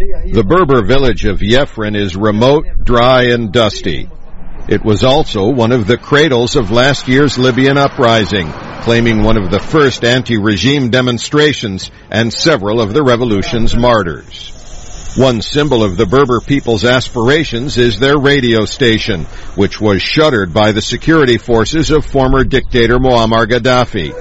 The Berber village of Yefren is remote, dry, and dusty. It was also one of the cradles of last year's Libyan uprising, claiming one of the first anti-regime demonstrations and several of the revolution's martyrs. One symbol of the Berber people's aspirations is their radio station, which was shuttered by the security forces of former dictator Muammar Gaddafi.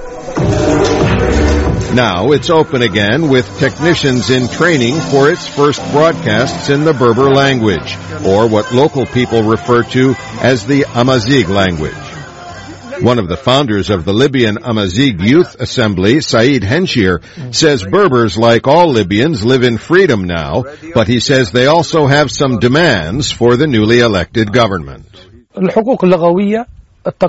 Now it's open again with technicians in training for its first broadcasts in the Berber language, or what local people refer to as the Amazigh language. One of the founders of the Libyan Amazigh Youth Assembly, Said Henshir, says Berbers, like all Libyans, live in freedom now, but he says they also have some demands for the newly elected government. We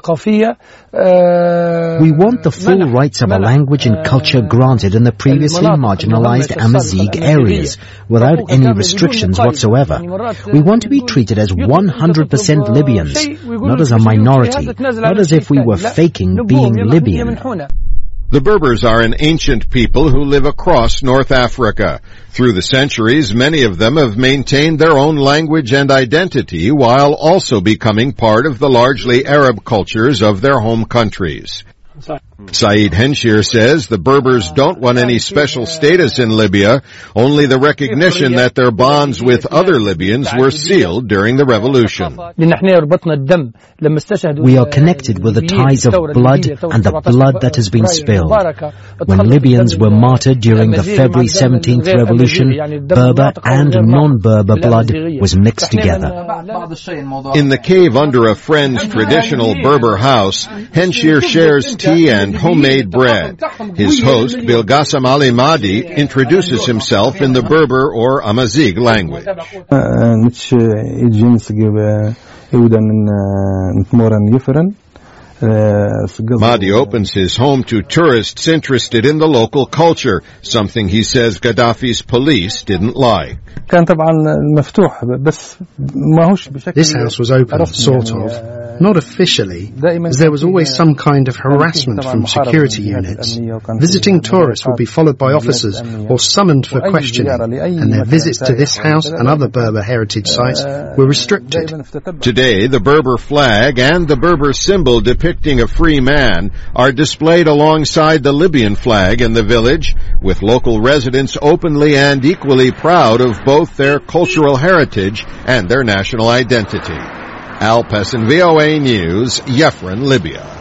want the full rights of our language and culture granted in the previously marginalized Amazigh areas, without any restrictions whatsoever. We want to be treated as 100% Libyans, not as a minority, not as if we were faking being Libyan. The Berbers are an ancient people who live across North Africa. Through the centuries, many of them have maintained their own language and identity while also becoming part of the largely Arab cultures of their home countries. Said Henshir says the Berbers don't want any special status in Libya, only the recognition that their bonds with other Libyans were sealed during the revolution. We are connected with the ties of blood and the blood that has been spilled. When Libyans were martyred during the February 17th revolution, Berber and non-Berber blood was mixed together. In the cave under a friend's traditional Berber house, Henshir shares tea and homemade bread. His host, Bilgassam Ali Mahdi, introduces himself in the Berber or Amazigh language. Mahdi opens his home to tourists interested in the local culture, something he says Gaddafi's police didn't like. This house was open, sort of. Not officially, as there was always some kind of harassment from security units. Visiting tourists would be followed by officers or summoned for questioning, and their visits to this house and other Berber heritage sites were restricted. Today, the Berber flag and the Berber symbol depicting a free man are displayed alongside the Libyan flag in the village, with local residents openly and equally proud of both their cultural heritage and their national identity. Al Pessin, VOA News, Yefren, Libya.